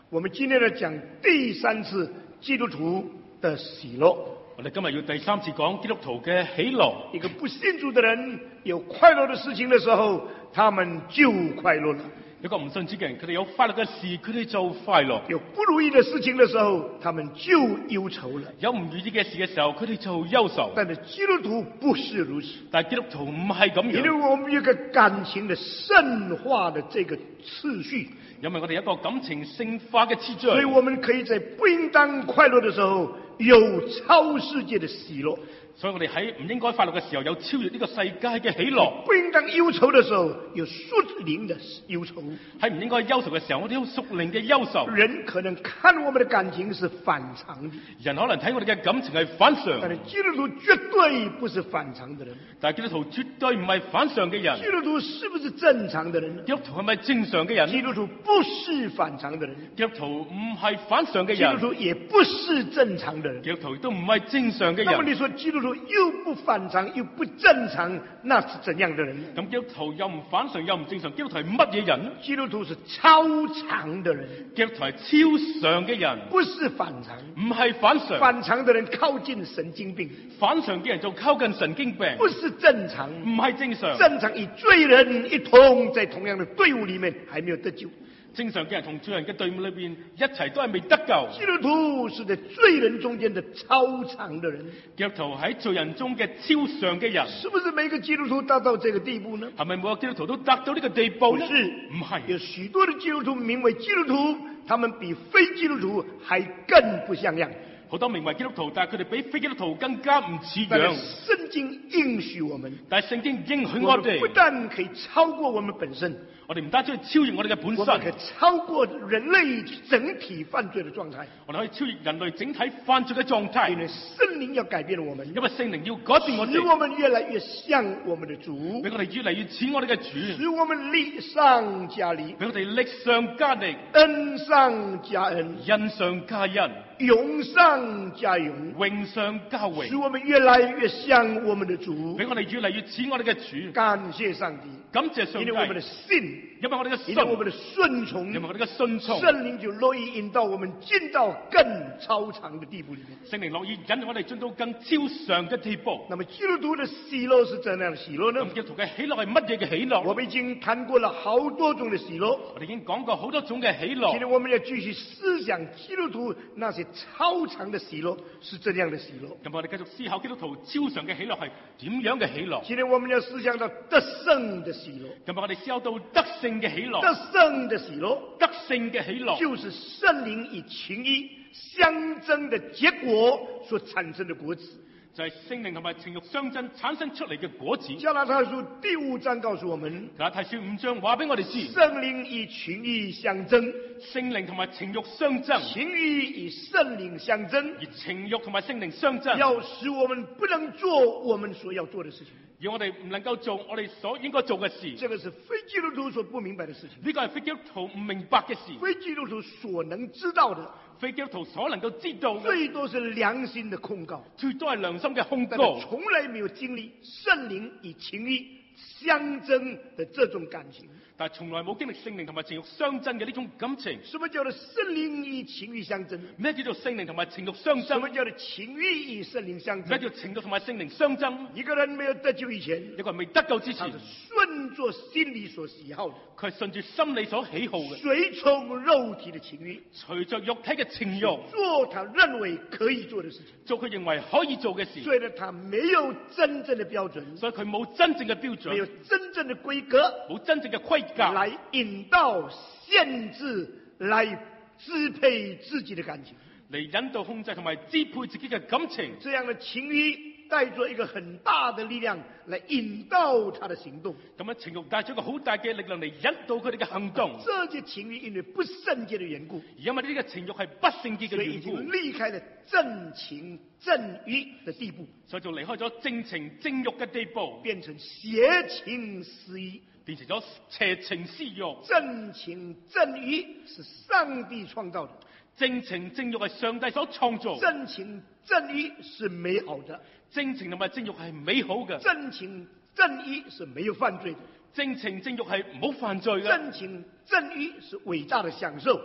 我们今天来讲第三次基督徒的喜樂。 我哋今日要第三次講基督徒嘅喜樂。 一個不信主的人有快樂的事情的時候，他們就快樂了。 一個唔信主嘅人，佢哋有快樂嘅事，佢哋就快樂； 有不如意的事情的時候，他們就憂愁了。 有唔如意嘅事嘅時候，佢哋就憂愁。 但是基督徒不是如此， 但係基督徒唔係咁樣。 因為我們有一個感情的聖化的這個次序， 因為我哋一個感情聖化嘅次序， 所以我們可以在不應當快樂的時候，有超世界的喜樂。 所以我哋喺唔應該快樂嘅時候，有超越呢個世界嘅喜樂； 不應當憂愁的時候，有屬靈的憂愁。 喺唔應該憂愁嘅時候，我哋有屬靈嘅憂愁。 人可能看我們的感情是反常的， 人可能睇我哋嘅感情係反常， 但是基督徒絕對不是反常的人。 但係基督徒絕對唔係反常嘅人。 基督徒是不是正常的人？ 基督徒係咪正常嘅人？ 基督徒不是反常的人。 基督徒唔係反常嘅人。 基督徒也不是正常的人。 基督徒都唔係正常嘅人。 那麼你說基督徒又不反常又不正常，那是怎樣的人？ 咁基督徒又唔反常又唔正常，基督徒係乜嘢人？ 基督徒是超常的人。 基督徒係超常嘅人， 不是反常。 唔係反常。 反常的人靠近神經病， 反常嘅人就靠近神經病。 不是正常， 唔係正常。 正常與罪人一同在同樣的隊伍裡面，還沒有得救。 正常嘅人同罪人嘅隊伍裏邊一齊都係未得救。 基督徒是在罪人中間的超常的人。 基督徒喺罪人中嘅超常嘅人。 是不是每個基督徒達到這個地步呢？ 係咪每個基督徒都達到呢個地步呢？ 不是， 唔係。 有許多的基督徒名為基督徒，他們比非基督徒還更不像樣。 好多名為基督徒，但係佢哋比非基督徒更加唔似樣。 聖經應許我們， 但係聖經應許我哋， 不但可以超過我們本身， 我哋唔單止可以超越我哋嘅本身， 我們可以超過人類整體犯罪的狀態。 我哋可以超越人類整體犯罪嘅狀態。 因為聖靈要改變我們， 因為聖靈要改變我哋， 使我們越來越像我們的主， 俾我哋越嚟越似我哋嘅主， 使我們力上加力， 俾我哋力上加力， 恩上加恩， 恩上加恩， 榮上加榮， 榮上加榮， 使我們越來越像我們的主， 俾我哋越嚟越似我哋嘅主。 感謝上帝， 感謝上帝， 因為我們的信， 因為我哋嘅信， 因為我們的順從， 因為我哋嘅順從， 聖靈就樂意引導我們進到更超常的地步裏面。 聖靈樂意引我哋進到更超常嘅地步。 那麼基督徒的喜樂是怎樣的喜樂呢？ 咁基督徒嘅喜樂係乜嘢嘅喜樂？ 我們已經談過了好多種的喜樂， 我哋已經講過好多種嘅喜樂。 今天我們要繼續思想基督徒那些超常的喜樂是怎樣的喜樂。 咁我哋繼續思考基督徒超常嘅喜樂係點樣嘅喜樂。 今天我們要思想到得勝的喜樂。 咁我哋思考到得勝嘅喜樂。 得勝的喜樂， 得勝嘅喜樂， 就是聖靈與情義相爭的結果所產生的果子。 就係聖靈同埋情慾相爭產生出嚟嘅果子。 加拉太書第5章告訴我們， 加拉太書5章話俾我哋知， 聖靈與情義相爭， 聖靈同埋情慾相爭， 情義與聖靈相爭， 而情慾同埋聖靈相爭， 要使我們不能做我們所要做的事情， 而我哋唔能夠做我哋所應該做嘅事。 這個是非基督徒所不明白的事情， 呢個係非基督徒唔明白嘅事， 非基督徒所能知道的， 非基督徒所能夠知道嘅， 最多是良心的控告， 最多係良心嘅控但告， 從來沒有經歷聖靈與情義相爭的這種感情。 但係從來冇經歷聖靈同埋情慾相爭嘅呢種感情。 什麼叫做聖靈與情慾相爭？ 咩叫做聖靈同埋情慾相爭？ 什麼叫做情慾與聖靈相爭？ 咩叫情慾同埋聖靈相爭？ 一個人沒有得救以前， 一個人未得救之前， 他是順着心裏所喜好的， 佢係順住心理所喜好嘅， 隨從肉體的情慾， 隨着肉體嘅情慾， 做他認為可以做的事情， 做佢認為可以做嘅事。 所以呢，他沒有真正的標準， 所以佢冇真正嘅標準， 沒有真正的規格， 冇真正嘅規格來引導、限制、來支配自己的感情， 嚟引導、控制同埋支配自己嘅感情。 這樣的情慾帶着一個很大的力量來引導他的行動。 咁樣情慾帶咗一個好大嘅力量嚟引導佢哋嘅行動。 這些情慾因為不聖潔的緣故， 因為呢個情慾係不聖潔嘅所以已緣故， 經離開了正情正慾的地步， 所以就離開咗正情正慾嘅地步， 變成邪情私慾， 變成咗邪情私慾。 正情正慾是上帝創造的， 正情正慾係上帝所創造， 正情正慾是美好的， 正情同埋正慾係美好嘅， 正情正慾是沒有犯罪的， 正情正慾係唔好犯罪嘅， 正情正慾是偉大的享受，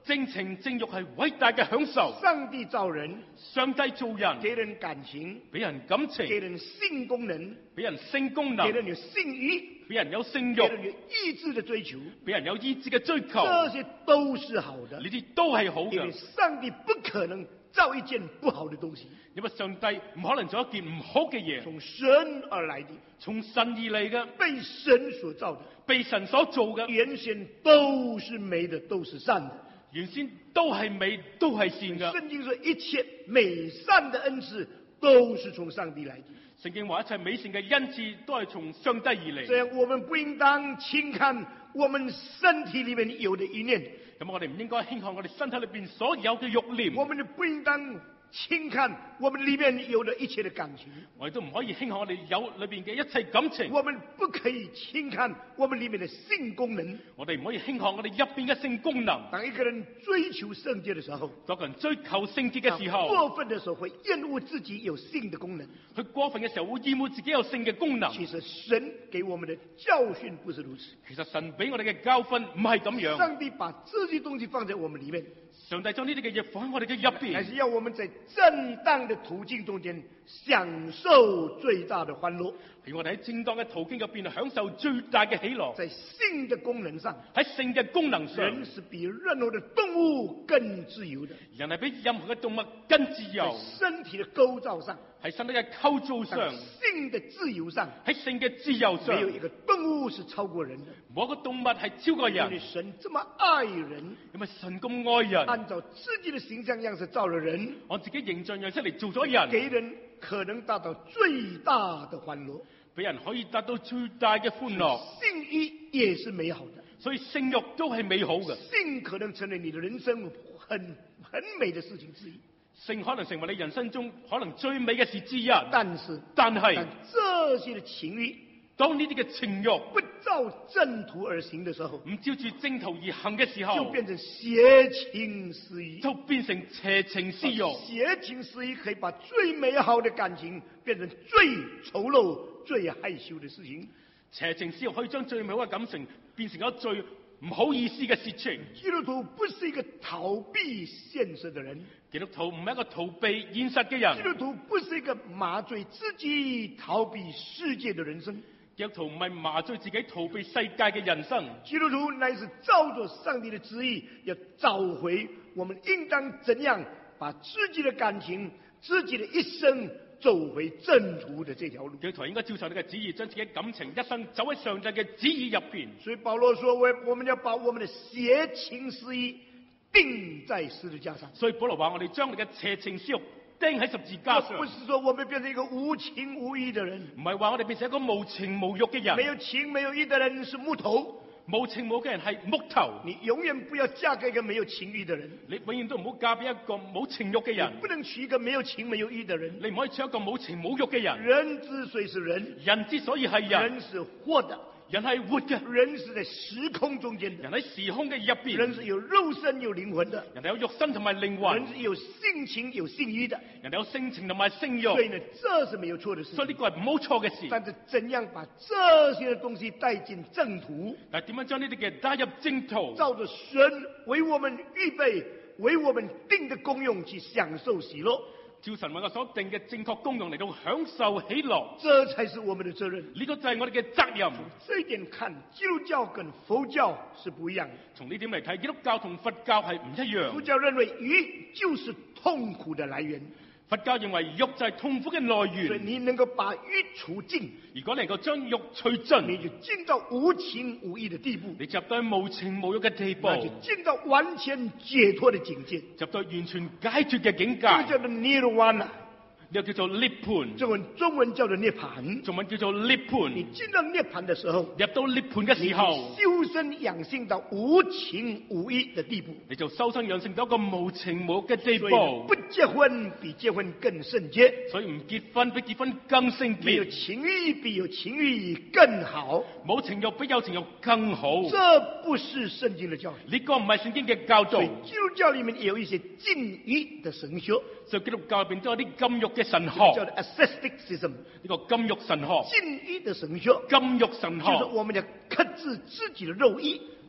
正情正欲係偉大嘅享受。 上帝造人， 上帝造人， 給人感情， 俾人感情， 給人性功能， 俾人性功能， 給人有性欲， 俾人有性給人慾， 有意志的追求， 俾人有意志嘅追求， 這些都是好的呢。啲都係好因為嘅。 上帝不可能造一件不好的東西， 因為上帝唔可能做一件唔好嘅嘢， 從神而來的， 從神而嚟嘅， 被神所造的， 被神所做嘅， 原先都是美的，都是善的。 原先都係美，都係善嘅。 聖經說一切美善的恩賜都是從上帝來的， 聖經話一切美善嘅恩賜都係從上帝而嚟。 這樣我們不應當輕看我們身體裏面有的一念， 咁我哋唔應該輕看我哋身體裏邊所有嘅慾念， 我們不應當輕看我們裏面有的一切的感情， 我哋都唔可以輕看我哋有裏邊嘅一切感情。 我們不可以輕看我們裏面的性功能。 我哋唔可以輕看我哋入邊嘅性功能。 當一個人追求聖潔的時候， 當個人追求聖潔嘅時候， 過分的時候會厭惡自己有性的功能。 佢過分嘅時候會厭惡自己有性嘅功能。 其實神給我們的教訓不是如此， 其實神俾我哋嘅教訓唔係咁樣。 上帝把這些東西放在我們裏面， 上帝將呢啲嘅嘢放喺我哋嘅入邊， 乃是要我們在正當的途徑中間享受最大的歡樂， 係我哋喺正當嘅途徑入邊享受最大嘅喜樂。 在性的功能上， 喺性嘅功能上， 人是比任何的動物更自由的。 人係比任何嘅動物更自由。 在身體的構造上， 喺身體嘅構造在上， 性的自由上， 喺性嘅自由上， 沒有一個動物是超過人的。 冇一個動物係超過因為人。 神這麼愛人， 因為神咁愛人， 按照自己的形象樣式造了人， 按自己形象樣式嚟做咗人， 給人可能達到最大的歡樂。 俾人可以達到最大嘅歡樂。 性欲也是美好的， 所以性慾都係美好嘅。 性可能成為你的人生很美的事情之一， 性可能成為你人生中可能最美嘅事之一。 但是但係這些的情欲當呢啲嘅情慾不照正途而行的時候， 唔照住正途而行嘅時候， 就變成邪情私欲。 就變成邪情私慾。 邪情私欲可以把最美好的感情變成最醜陋、最害羞的事情。 邪情私慾可以將最美好嘅感情變成咗最唔好意思嘅事情。 基督徒不是一個逃避現實的人， 基督徒唔係一個逃避現實嘅人。 基督徒不是一個麻醉自己逃避世界的人生。 基督徒唔係麻醉自己逃避世界嘅人生。 基督徒乃是照着上帝的旨意，要找回我們應當怎樣把自己的感情、自己的一生走回正途的這條路。 基督徒應該照上帝嘅旨意，將自己感情一生走喺上帝嘅旨意入邊。 所以保羅說，我們要把我們的邪情私欲釘在十字架上。 所以保羅話：我哋將我哋嘅邪情私慾釘喺十字架上。 不是說我們變成一個無情無義的人， 唔係話我哋變成一個無情無欲嘅人。 沒有情沒有義的人是木頭。 無情無欲嘅人係木頭。 你永遠不要嫁給一個沒有情欲的人， 你永遠都唔好嫁俾一個冇情欲嘅人。 不能娶一個沒有情沒有義的人。 你唔可以娶一個冇情冇欲嘅人。 人之所以是人， 人之所以係人， 人是活的， 人係活嘅， 人是在時空中間的， 人喺時空嘅入邊， 人是有肉身有靈魂的， 人係有肉身同埋靈魂， 人是有性情有性欲的。 人係有性情同埋性欲。 所以呢，這是沒有錯的事。 所以呢個係唔好錯嘅事。 但是怎樣把這些東西帶進正途？ 但係點樣將呢啲嘅帶入正途？ 照着神為我們預備、為我們定的功用去享受喜樂， 照神為我所定嘅正確功用嚟到享受喜樂， 這才是我們的責任。 呢個就係我哋嘅責任。 這一點看，基督教跟佛教是不一樣的。 從呢點嚟睇，基督教同佛教係唔一樣。 佛教認為欲就是痛苦的來源， 佛教認為欲就係痛苦嘅來所以源。 你能夠把欲除盡， 如果能夠將欲除盡， 你就進到無情無義的地步， 你入到無情無欲嘅地步， 那就進到完全解脫的境界， 入到完全解脫嘅境界。 這個叫做涅槃， 呢個叫做涅槃， 中文叫做涅槃。 中文叫做涅你槃。 進到涅槃的時候， 入到涅槃嘅時候， 修身養性到無情無義的地步， 你就修身養性到一個無情無欲嘅地所以呢步不。結婚比結婚更聖潔， 所以唔結婚比結婚更聖沒有潔， 情欲比有情欲更好。 冇情欲比有情欲更好。 這不是聖經的教育。 呢個唔係聖經嘅教導所以。基督教裏面也有一些禁欲的神學， 所以基督教入邊都有啲禁欲嘅神叫學。 做 asceticism， 呢個禁欲神學， 禁欲的神學， 禁欲神就是學我們要克制自己的肉欲，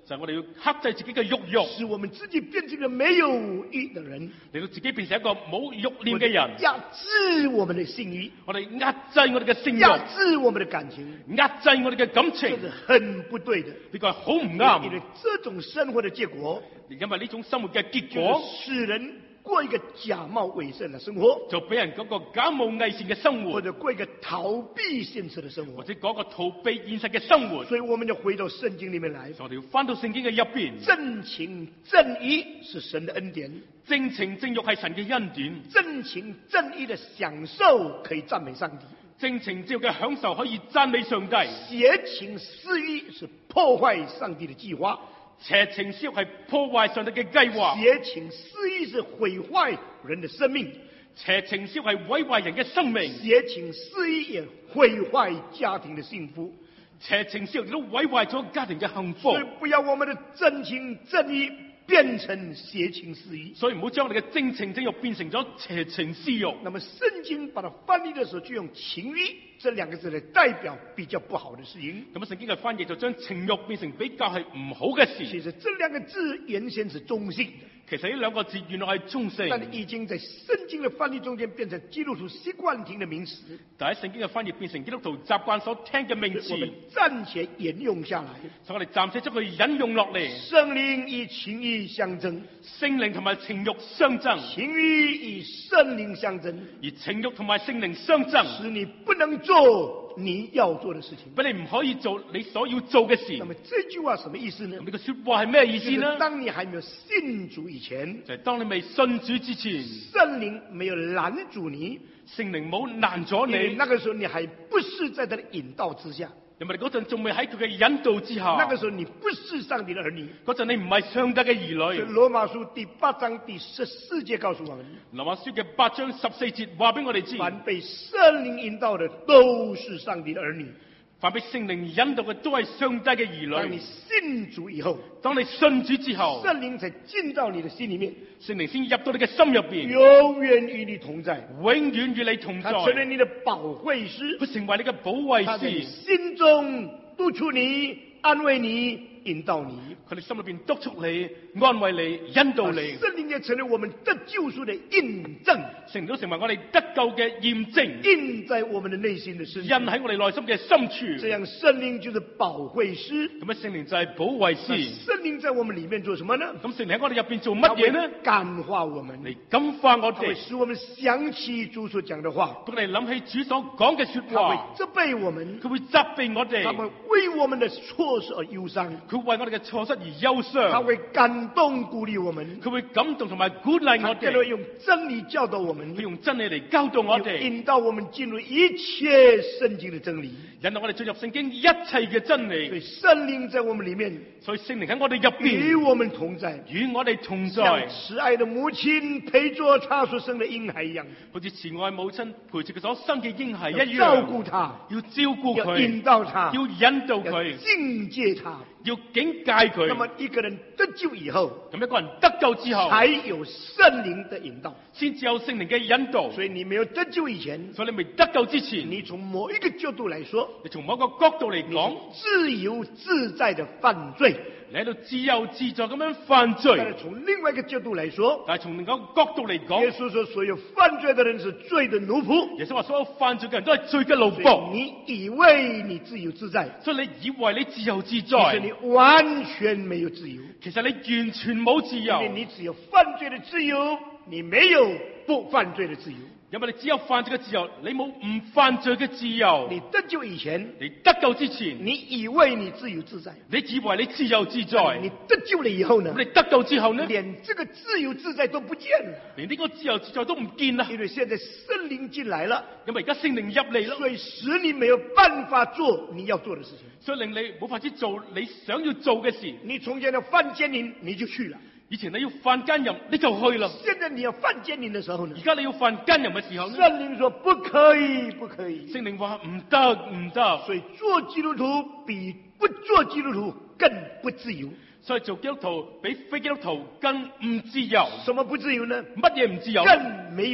就係我哋要克制自己嘅慾欲， 使我們自己變成了沒有義的人， 令到自己變成一個冇慾念嘅人。 壓制我們的性慾， 我哋壓制我哋嘅性壓慾， 制我們的感情， 壓制我哋嘅感情， 這是很不對的。 呢個係好唔因啱。 為這種生活的結果， 因為呢種生活嘅結就果， 是使人過一個假冒偽善的生活， 就俾人嗰個假冒偽善嘅生活， 或者過一個逃避現實的生活。 或者嗰個逃避現實嘅生活。 所以我們就回到聖經裏面來， 我哋要翻到聖經嘅入邊， 正情正義是神的恩典， 正情正欲係神嘅恩典， 正情正義的享受可以讚美上帝， 正情正欲嘅享受可以讚美上帝。 邪情私欲是破壞上帝的計劃， 邪情私欲係破壞上帝嘅計劃， 邪情私欲是毀壞人的生命， 邪情私欲係毀壞人嘅生命， 邪情私欲也毀壞家庭的幸福。 邪情私欲都毀壞咗家庭嘅幸福所以。不要我們的正情正義變成邪情私欲。 所以唔好將我哋嘅正情正欲變成咗邪情私欲。 那麼聖經把它翻譯的時候，就用情欲這兩個字來代表比較不好的事情。 咁聖經嘅翻譯就將情欲變成比較係唔好嘅事。 其實這兩個字原先是中性的， 其實呢兩個字原來係中性， 但已經在聖經的翻譯中間變成基督徒習慣聽的名詞。 但喺聖經嘅翻譯變成基督徒習慣所聽嘅名我們詞， 暫且沿用下來。 所以我哋暫時將佢引用落嚟。 聖靈與情欲相爭， 聖靈同埋情欲相爭， 情欲與聖靈相爭， 而情欲同埋聖靈相爭， 使你不能做你要做的事情。 俾你唔可以做你所要做嘅事。 那麼這句話什麼意思呢咁？呢個說話係咩意就是思呢？ 當你還沒有信主以前， 就係當你未信主之前， 聖靈沒有攔住你， 聖靈冇攔咗因為你， 那個時候你還不是在他的引導之下， 因為你嗰陣仲未喺佢嘅引導之下， 那個時候你不是上帝的兒女。 嗰陣你唔係上帝嘅兒所以女。 羅馬書第8章第14節告訴我們， 羅馬書嘅8章14節話俾我哋知， 凡被聖靈引導的都是上帝的兒女。 凡被聖靈引導嘅都係上帝嘅兒當你女。 信主以後， 當你信主之後， 聖靈才進到你的心裏面， 聖靈先入到你嘅心入邊， 永遠與你同在。 永遠與你同在。 他成為你的保惠師， 佢成為你嘅保惠他在你師， 心中督促你、安慰你、引導你。 佢哋心裏邊督促你、安慰你、引導你。 聖靈也成為我們得救贖的印證， 聖靈都成為我哋得救嘅驗證， 印在我們的內心的深處。 印喺我哋內心嘅深處。 這樣聖靈就是保惠師。 咁啊，聖靈就係保惠師。 聖靈在我們裏面做什麼呢？ 咁聖靈喺我哋入邊做乜嘢呢？ 感化我們， 嚟感化我他會哋， 使我們想起主所講的話， 俾我哋諗起主所講嘅說他會話， 責備我們， 佢會責備我哋， 他會為我們的錯事而憂傷， 佢為我哋嘅錯失而憂傷， 他會感動鼓勵我們， 佢會感動同埋鼓勵我哋， 他更會用真理教導我們， 佢用真理嚟教導我哋， 引導我們進入一切聖經的真理。 引導我哋進入聖經一切嘅真所以理。 聖靈在我們裏面所以聖靈喺我哋入與邊， 我們同在， 與我哋同像在， 慈愛的母親陪着他所生的嬰孩一樣， 好似慈愛母親陪住佢所生嘅嬰孩一要照樣， 顧他， 要照顧要引佢， 導他， 要引導要佢， 境界他。 要警戒佢。 那麼一個人得救以後， 咁一個人得救之後， 才有聖靈的引導。 先至有聖靈嘅引導。 所以你沒有得救以前， 所以你未得救之前， 你從某一個角度來說， 你從某一個角度嚟講， 自由自在的犯罪； 你喺度自由自在咁樣犯但罪。 是從另外一個角度來說， 但係從另一個角度嚟耶講， 穌說所有犯罪的人是罪的奴僕。 耶穌話所有犯罪嘅人都係罪嘅奴所僕。 以你以為你自由自在， 所以你以為你自由自其實在， 你完全沒有自由， 其實你完全冇自由因，為你只有犯罪的自由，你沒有不犯罪的自由。 因為你只有犯罪嘅自由，你冇唔犯罪嘅自由。 你得救以前， 你得救之前， 你以為你自由自在， 你以為你自由自在， 你得救了以後呢咁，你得救之後呢， 連這個自由自在都不見了， 連呢個自由自在都唔見啦。 因為現在聖靈進來了， 因為而家聖靈入嚟啦， 所以使你沒有辦法做你要做的事情。 所以令你冇法子做你想要做嘅事。 你從前要犯奸淫，你就去了； 以前你要犯奸淫，你就去啦。 現在你要犯奸淫的時候呢而，家你要犯奸淫嘅時候呢， 聖靈說不可以，不可以。 聖靈話唔得唔得， 所以做基督徒比不做基督徒更不自由。 所以做基督徒比非基督徒更唔自由。 什麼不自由呢？ 乜嘢唔自由？ 更沒有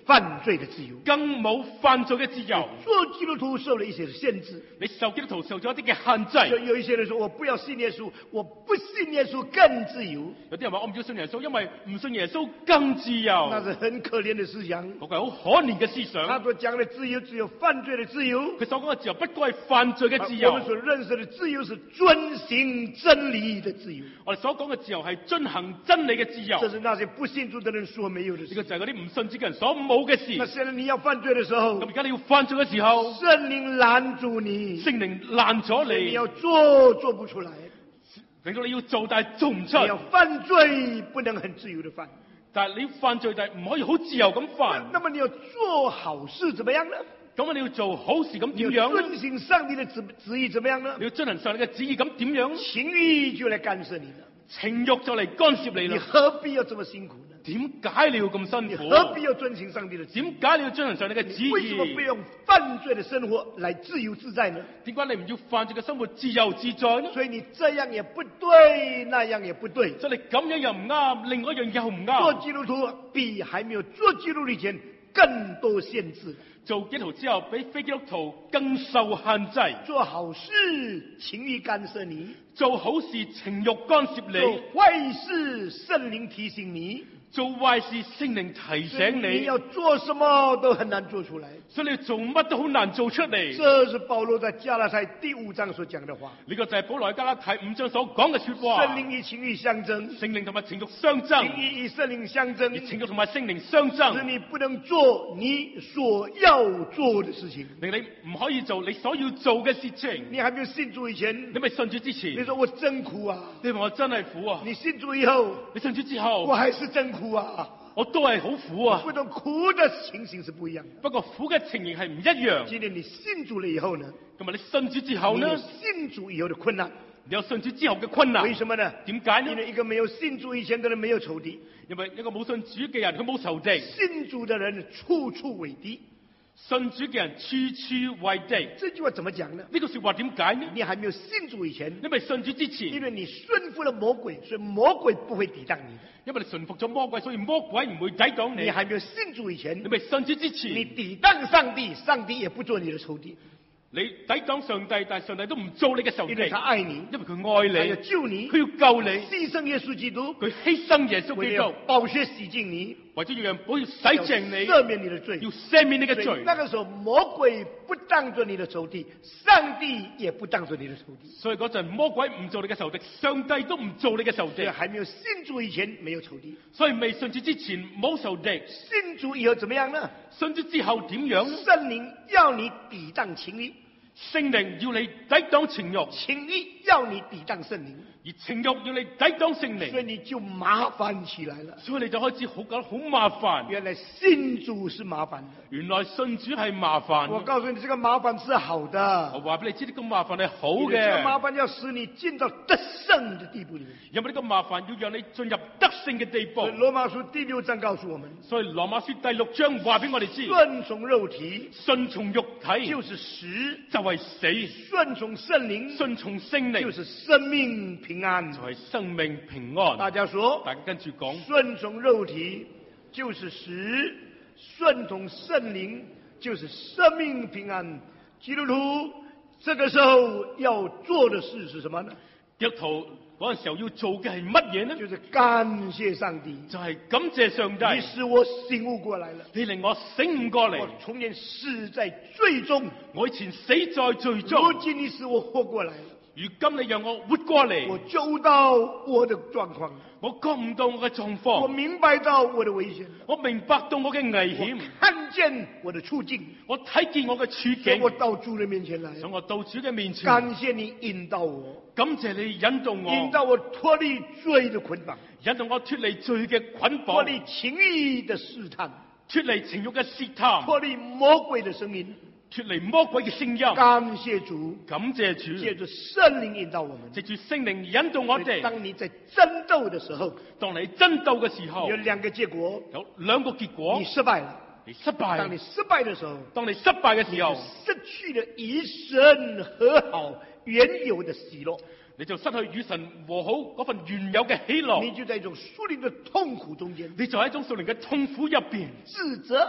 犯罪的自由， 更冇犯罪嘅自由。 做基督徒受了一些的限制。 你受基督徒受咗一啲嘅限制。 有一些人說我不要信耶穌，我不信耶穌更自由， 有啲人話我唔要信耶穌，因為唔信耶穌更自由。 那是很可憐的思想。 嗰個係好可憐嘅思想。 他所講的自由只有犯罪的自由， 佢所講嘅自由不過係犯罪嘅自由。 我們所認識的自由是遵行真理的自由。 我哋所講嘅自由係遵行真理嘅自由。 這是那些不信主的人所沒有的事。 呢個就係嗰啲唔信主嘅人所冇嘅事。 那現在你要犯罪的時候， 咁而家你要犯罪嘅時候， 聖靈攔住你， 聖靈攔咗你你要做不出來， 令到你要做但係做唔出。 你要犯罪不能很自由的犯， 但係你要犯罪但係唔可以好自由咁犯。 那麼你要做好事怎麼樣呢？ 咁你要做好事咁你點樣呢？ 要遵行上帝的旨意怎麼樣呢？ 你要遵行上帝嘅旨意咁點樣呢？ 情欲就來干涉你了， 情欲就嚟干涉你你啦。 何必要這麼辛苦呢？ 點解你要咁辛你苦？ 何必要遵行上帝的旨意？ 點解你要遵行上帝嘅旨為什麼不意？ 用犯罪的生活來自由自在呢？ 點解你唔要犯罪嘅生活自由自在呢？ 所以你這樣也不對，那樣也不對。 所以你咁樣又唔啱，另外一樣又唔做啱。 基督徒比還沒有做基督徒以前更多限制。 做基督徒之後，比非基督徒更受限制。 做好事情欲干涉你， 做好事情欲干涉做你， 壞事聖靈提醒你， 做壞事聖靈提醒你。 你要做什麼都很難做出來。 所以你做乜都好難做出嚟。 這是保羅在加拉太第5章所講的話。 呢個就係保羅喺加拉太5章所講嘅說話。 聖靈與情欲相爭， 聖靈同埋情欲相爭， 情欲與聖靈相爭， 而情欲同埋聖靈相使爭， 你不能做你所要做的事情。 令你唔可以做你所要做嘅事情。 你還沒有信主以前， 你咪信主之前， 你說我真苦啊！ 你話我真係苦啊！ 你信主以後， 你信主之我後， 還是真苦啊！ 我都係好苦啊。 不同苦的情形是不一樣的。 不過苦嘅情形係唔一樣。 今天你信主了以後呢？ 咁啊，你信主之後你有呢？ 信主以後的困難。 你有信主之後嘅困難。 為什麼呢？ 點解呢因？為一個沒有信主以前的人沒有仇敵， 因為一個冇信主嘅人，佢冇仇敵； 信主的人處處為敵。 信主嘅人處處為敵。 這句話怎麼講呢？ 呢個說話點解呢？ 你還沒有信主以前， 因為信主之前， 因為你順服了魔鬼，所以魔鬼不會抵擋你的。 因為你順服咗魔鬼，所以魔鬼唔會抵擋你。 你還沒有信主以前你，咪信主之你前， 抵擋上帝，上帝也不做你的仇敵， 你抵擋上帝，但係上帝都唔做你嘅仇敵， 因為他愛你， 因為佢愛他要你， 救你， 佢要救你， 犧牲耶穌基督， 佢犧牲耶穌為了基督， 寶血洗淨你， 為咗讓保要洗淨你， 赦免你的罪要。赦免你嘅罪。 所以那個時候魔鬼不當作你的仇敵，上帝也不當作你的仇敵。 所以嗰陣魔鬼唔做你嘅仇敵，上帝都唔做你嘅仇敵所以。還沒有信主以前沒有仇敵， 所以未信主之前冇仇敵， 信主以後怎麼樣呢？ 信主之後點樣？ 聖靈要你抵擋情欲， 聖靈要你抵擋情慾， 情欲要你抵擋聖靈， 而情慾要你抵擋聖所以靈， 你就麻煩起來了。 所以你就開始覺得好麻煩。 原來信主是麻煩的。 原來信主係麻煩。 我告訴你，這個麻煩是好的， 我話俾你知，呢個麻煩係好因為這個麻嘅， 煩要使你進到得勝的地步裏面。 因為呢個麻煩要讓你進入得勝嘅地步所以。羅馬書第6章告訴我們， 所以羅馬書第6章話俾我哋知， 順從肉體順從肉體就是死， 就係死， 順從聖靈順從聖靈就是生命平安就。係生命平安。 大家說， 大家跟住講， 順從肉體就是死，順從聖靈就是生命平安。基督徒這個時候要做的事是什麼呢？ 基督徒嗰陣時候要做嘅係乜嘢呢？ 就是感謝上帝， 就係感謝上帝， 你使我醒悟過來了。 你令我醒悟過嚟我。從前死在罪中， 我以前死在罪如中， 今你使我活過來了。 如今你讓我活過我嚟， 就到我的狀況， 我覺唔到我嘅狀我況， 明白到我的危險， 我明白到我嘅危險， 看見我的處境， 我睇見我嘅處所以境， 我到主的面前來， 所以我到主嘅面前， 感謝你引導我， 感謝你引導我， 引導我脫離罪的捆綁， 引導我脫離罪嘅捆綁， 脫離情欲的試探， 脫離情欲嘅試探， 脫離魔鬼的聲音。 脫離魔鬼嘅聲音。 感謝主， 感謝主， 借着聖靈引導我們。 藉住聖靈引導我所以哋。 當你在爭鬥的時候， 當你爭鬥嘅時候， 有兩個結果： 有兩個結果你，失敗了。 你失敗。 當你失敗的時候， 當你失敗嘅時候， 失去了與神和好原有的喜樂， 你就失去與神和好嗰份原有嘅喜樂。 你就在一種屬靈的痛苦中間， 你就喺一種屬靈嘅痛苦入邊， 自責、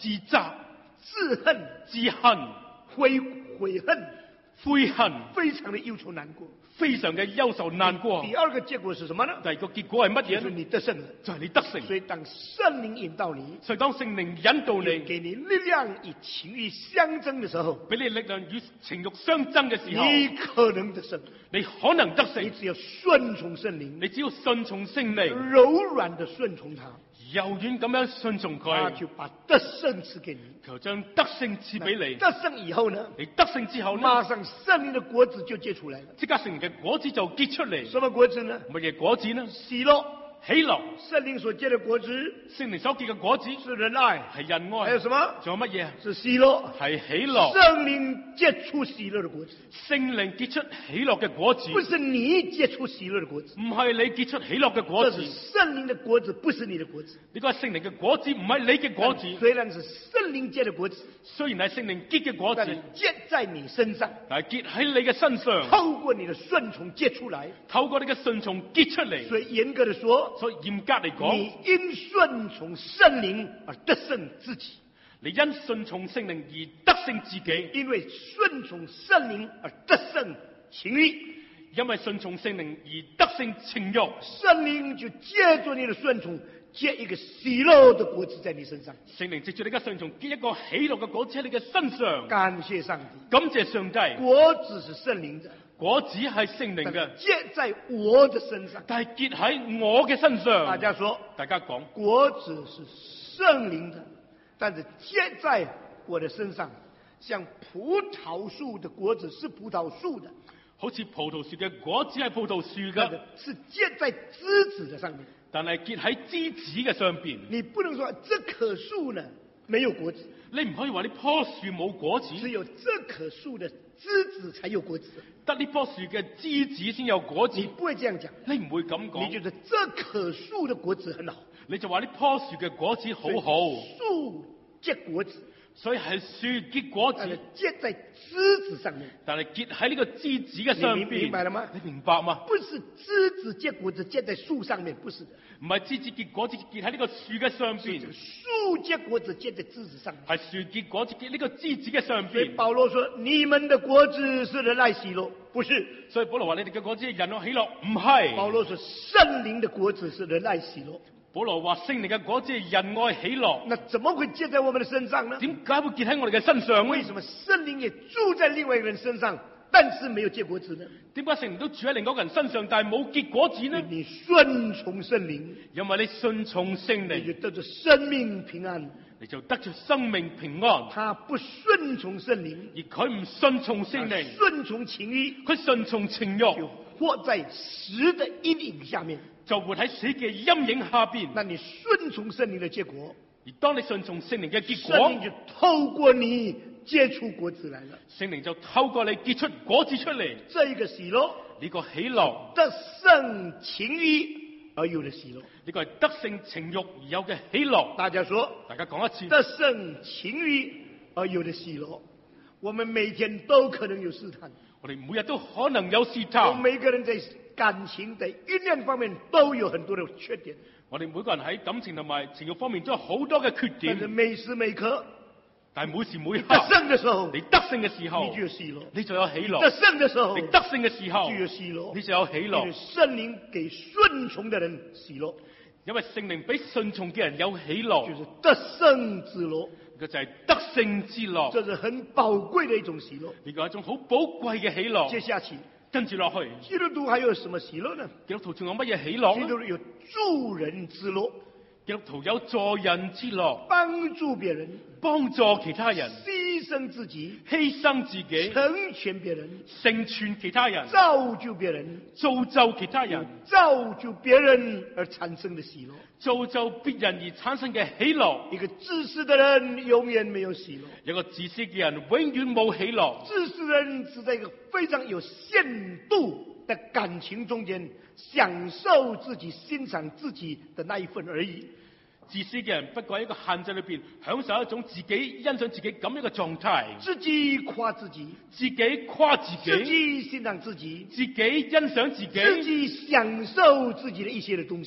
自責、 自恨、 自恨、 悔恨， 悔恨， 非常的忧愁难過。 非常嘅憂愁難過。 第二個結果是什麼呢？ 第二個結果係乜就是嘢呢？ 你得勝了。 就係你得勝。 所以當聖靈引導你， 所以當聖靈引導你， 給你力量與情欲相爭的時候， 俾你力量與情慾相爭嘅時候， 你可能得勝。 你可能得勝。 你只要順從聖靈， 你只要順從聖靈， 柔軟的順從他， 柔軟咁樣順從他佢， 就把得勝賜給你。 求將得勝賜俾你。 得勝以後呢， 你得勝之後呢， 馬上聖靈的果子就結出來了。 即刻聖靈嘅果子就結出嚟。 什麼果子呢？ 乜嘢果子呢？ 喜樂。 喜樂。 聖靈所結的果子聖靈所結嘅果子是仁愛， 係仁愛。 還有什麼？ 仲有乜嘢？ 是喜樂。 係喜樂。 聖靈結出喜樂的果子， 聖靈結出喜樂嘅果子， 不是你結出喜樂的果子， 唔係你結出喜樂嘅果子。 這是聖靈的果子，不是你的果子。 呢個係聖靈嘅果子，唔係你嘅果子。 雖然是聖靈結的果子， 雖然係聖靈結嘅果子， 但是結在你身上， 但係結喺你嘅身上， 透過你的順從結出來。 透過你嘅順從結出嚟。 所以嚴格的說， 所以嚴格嚟講， 你因順從聖靈而得勝自己。 你因順從聖靈而得勝自己， 因為順從聖靈而得勝情慾， 因為順從聖靈而得勝情慾， 聖靈就借着你的順從，結一個喜樂的果子在你身上。 聖靈藉住你嘅順從結一個喜樂嘅果子喺你嘅身上。 感謝上帝， 感謝上帝。 果子是聖靈的， 果子係聖靈嘅， 結在我的身上。 但係結喺我嘅身上。 大家說， 大家講， 果子是聖靈的，但是結在我的身上，像葡萄樹的果子是葡萄樹的， 好似葡萄樹嘅果子係葡萄樹嘅， 是結在枝子的上面， 但係結喺枝子嘅上邊。 你不能說這棵樹呢沒有果子， 你唔可以話呢棵樹冇果子， 只有這棵樹的枝子才有果子， 得呢棵樹嘅枝子先有果子。 你不會這樣講， 你唔會咁講， 你覺得這棵樹的果子很好， 你就話呢棵樹嘅果子好好， 樹結果子， 所以係樹結果但是子， 結在枝子上面， 但係結喺呢個枝子嘅上邊。 你明白了嗎？ 你明白嗎？ 不是枝子結果子結在樹上面，不是的， 唔係枝子結果子結喺呢個樹嘅上邊， 樹結果子結在枝子上面。 係樹結果子結呢個枝子嘅上所以邊。 保羅說：你們的果子是仁愛喜樂，不是。 所以保羅話你哋嘅果子係仁愛喜樂，唔係。 保羅說聖靈的果子是仁愛喜樂。 保羅話聖靈嘅果子係仁愛喜樂， 那怎麼會結在我們的身上呢？ 點解會結喺我哋嘅身上呢？ 為什麼聖靈也住在另外一個人身上，但是沒有結果子呢？ 點解聖靈都住喺另外一個人身上，但係冇結果子呢？ 你順從聖靈， 因為你順從聖你就靈， 得着生命平安。 你就得着生命平安。 他不順從聖靈， 而佢唔順從聖靈， 順從情慾， 佢順從情就慾， 活在死的陰影下面。 就活喺死嘅陰影下邊。 那你順從聖靈的結果， 而當你順從聖靈嘅結聖果， 靈就透過你結出果子來了。 聖靈就透過你結出果子出嚟。 這一個喜樂， 呢個喜樂， 得勝情慾而有的喜樂。 呢個係得勝情慾而有嘅喜樂。 大家說， 大家講一次， 得勝情慾而有的喜樂。我們每天都可能有試探， 我哋每日都可能有試我探。 們每個人在感情在醞釀方面都有很多的缺點， 我哋每個人喺感情同埋情慾方面都有好多嘅缺點。 但是每時每刻但係每時每得刻， 勝的時候， 你得勝嘅時候， 你就有喜樂； 你就有喜樂； 得勝的時候， 你得勝嘅時候就，有喜樂。 你就有喜因為樂。 聖靈給順從的人喜樂， 因為聖靈俾順從嘅人有喜樂， 就是得勝之樂， 佢就係得勝之樂。 這是很寶貴的一種喜樂。 呢個係一種好寶貴嘅喜樂。 接下去， 跟住落去， 基督徒還有什麼喜樂呢？ 基督徒仲有乜嘢喜樂呢？ 基督徒有助人之樂， 基督徒有助人之樂， 幫助別人， 幫助其他人， 犧牲自己， 犧牲自己， 成全別人， 成全其他人， 造就別人， 造就其他人， 造就別人而產生的喜樂。 造就別人而產生嘅喜樂。 一個自私的人永遠沒有喜樂， 有個自私嘅人永遠冇喜樂。 自私人只在一個非常有限度的感情中間享受自己、欣賞自己的那一份而已。 自私嘅人不過喺一個限制裏邊享受一種自己欣賞自己咁樣嘅狀態， 自己誇自己， 自己誇自自己， 己欣賞自己， 自己欣賞自自己， 己享受自己的一些的東西。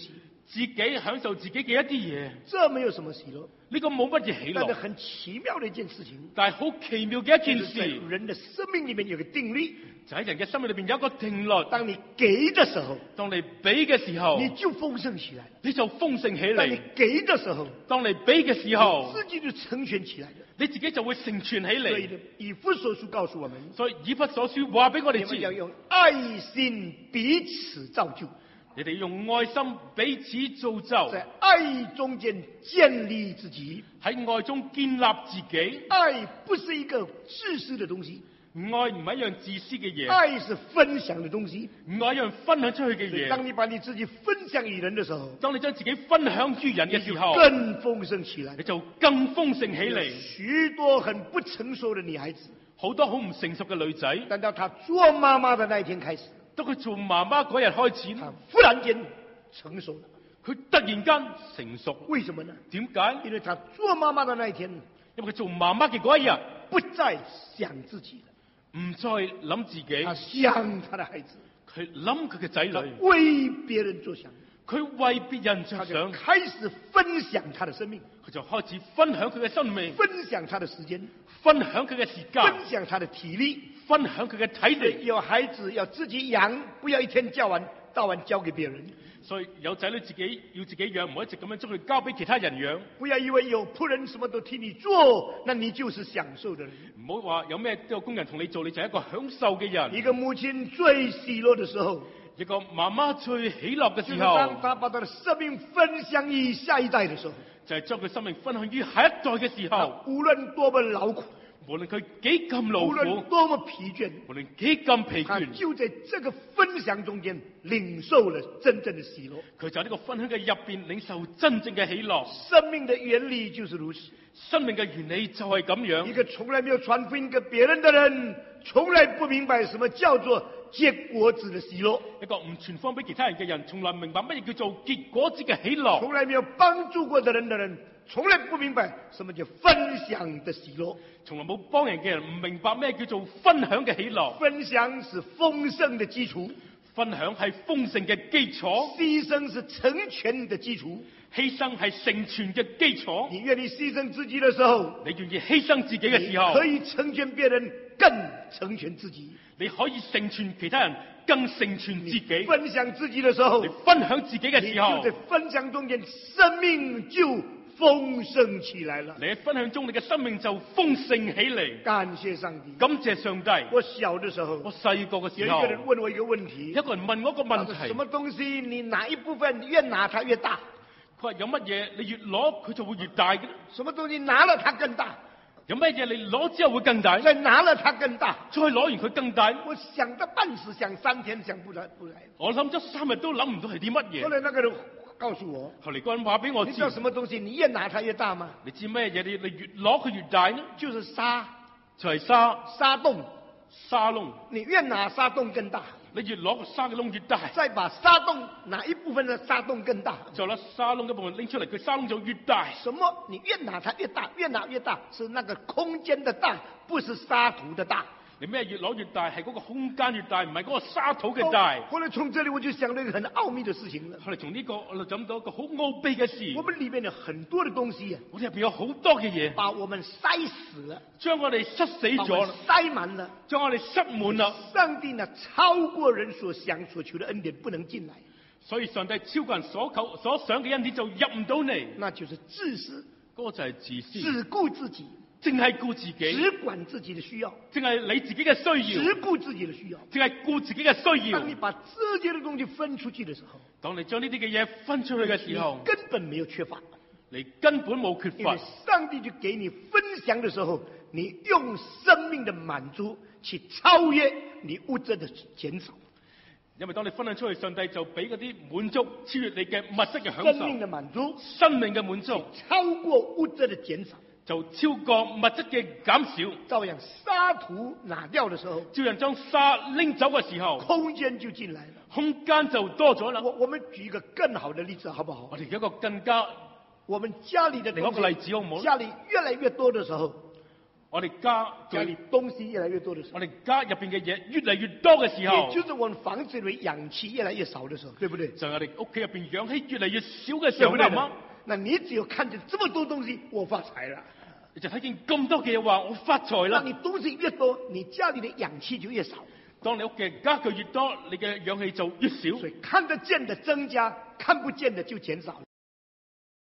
自己享受自己嘅一啲嘢， 这没有什么喜乐， 呢個冇乜嘢喜樂， 但是很奇妙的一件事情， 但係好奇妙嘅一件就是在事， 人的生命里面有个定律， 就喺人嘅生命裏邊有一個定律。 当你给的时候， 當你俾嘅時候， 你就丰盛起来了； 你就豐盛起当你嚟； 给的时候， 當你俾嘅時候， 自己就成全起来了。 你自己就會成全起嚟。 所以呢，以弗所書告诉我们， 所以以弗所書話俾我哋你们要知， 用爱心彼此造就， 你哋用愛心彼此造就， 在爱中间建立自己。 喺愛中建立自己。 爱不是一个自私的东西， 愛唔係一樣自私嘅嘢， 爱是分享的东西。 唔係一樣分享出去嘅所以嘢。 当你把你自己分享于人的时候， 當你將自己分享於人嘅時候， 更丰盛起来你。就更豐盛起嚟。 许多很不成熟的女孩子， 好多好唔成熟嘅女仔， 等到她做妈妈的那一天開始， 當佢做媽媽嗰日開始， 她忽然間成熟了。 佢突然間成熟。 為什麼呢？ 點解？ 因為她做媽媽的那一天， 因為佢做媽媽嘅嗰一日， 不再想自己了， 唔再諗自己， 她想她的孩子， 佢諗佢嘅仔她女， 為別人着想， 佢為別人着她就想， 開始分享她的生命， 佢就開始分享佢嘅生命， 分享她的時間， 分享佢嘅時間， 分享她的體力。 分享佢嘅體力。 有孩子要自己養，不要一天到晚交給別人。 所以有仔女自己要自己養，唔好一直咁樣將佢交俾其他人養。 不要以為有僕人什麼都替你做，那你就是享受的人。 唔好話有咩都有工人同你做，你就係一個享受嘅人。 一個母親最喜樂的時候， 一個媽媽最喜樂嘅就是時候， 當她把她的生命分享於下一代的時候， 就係將佢生命分享於下一代嘅時候， 她無論多麼勞苦， 無論佢幾咁勞無論苦， 多麼疲倦， 無論幾咁疲她倦， 就在這個分享中間領受了真正的喜樂。 佢就喺呢個分享嘅入邊領受真正嘅喜樂。 生命的原理就是如此。 生命嘅原理就係咁樣。 一個從來沒有傳福音給別人的人，從來不明白什麼叫做結果子的喜樂。 一個唔傳福音俾其他人嘅人，從來唔明白乜嘢叫做結果子嘅喜樂。 從來沒有幫助過的人，從來不明白什麼叫分享的喜樂。 從來冇幫人嘅人唔明白咩叫做分享嘅喜樂。 分享是豐盛的基礎， 分享係豐盛嘅基礎， 犧牲是成全的基礎。 犧牲係成全嘅基礎。 你願意犧牲自己的時候， 你願意犧牲自己嘅時候， 可以成全別人，更成全自己。 你可以成全其他人，更成全自己。 分享自己的時候， 你分享自己嘅時候， 你就在分享中間，生命就豐盛起來了。 你喺分享中，你嘅生命就豐盛起嚟。 感謝上帝， 感謝上帝。 我小的時候， 我細個嘅時候， 有一個人問我一個問題， 一個人問我一個問題， 什麼東西你哪一部分越拿它越大？ 佢話有乜嘢你越攞佢就會越大嘅？ 什麼東西拿了它更大？ 有乜嘢你攞之後會更大？ 再拿了它更大？ 再攞完佢更大？ 我想得半死，想3天想不來。 我諗咗3日都諗唔到係啲乜嘢。 後來那個人告訴我， 後嚟個人話俾我知， 你知道什麼東西你越拿它越大嗎？ 你知咩嘢？你越攞佢越大呢？ 就是沙， 就係沙洞， 沙窿。 你越拿沙洞更大， 你越攞個沙嘅窿越大， 再把沙洞哪一部分的沙洞更大？ 就攞沙窿一部分拎出嚟，佢沙窿就越大。 什麼？你越拿它越大，越拿越大，是那個空間的大，不是沙土的大。 你咩越攞越大，係嗰個空間越大，唔係嗰個沙土嘅大。 後來從這裡我就想到一個很奧秘的事情了。 後嚟從呢個我就諗到一個好奧秘嘅事。 我們裡面有很多的東西， 我哋入邊有好多嘅嘢， 把我們塞死了， 將我哋塞死咗啦， 塞滿了， 將我哋塞滿啦。 上帝呢，超過人所想所求的恩典不能進來， 所以上帝超過人所求所想嘅恩典就入唔到嚟， 那就是自私， 嗰個就係自私， 只顧自己， 淨係顧自己， 只管自己的需要， 淨係你自己嘅需要， 只顧自己的需要， 淨係顧自己嘅需要。 當你把這些的東西分出去的時候， 當你將呢啲嘅嘢分出去嘅時候， 你根本沒有缺乏， 你根本冇缺乏因為。上帝就給你分享的時候，你用生命的滿足去超越你物質的減少。 因為當你分享出去，上帝就俾嗰啲滿足超越你嘅物質嘅享生命受， 的滿足生命嘅滿足超過物質的減少。 就超過物質嘅減少。 照樣沙土拿掉的時候， 照樣將沙拎走嘅時候， 空間就進來了， 空間就多咗啦。 我們舉一個更好的例子，好不好？ 我哋有一個更加我們家裏的另一個例子好唔好？ 家裏越來越多的時候， 我哋家家里东西越来越多的时候， 我哋家入邊嘅嘢越嚟越多嘅時候， 也就是我们房子里氧气越来越少的时候，对不对？ 就係我哋屋企入邊氧氣越嚟越少嘅時候， 对不对係嘛？？ 那你只有看见这么多東西，我發財了。 你就睇見咁多嘅嘢話，我發財啦。 那你東西越多，你家里的氧氣就越少。 當你屋嘅家具越多，你嘅氧氣就越少。 所以看得見的增加，看不見的就減少。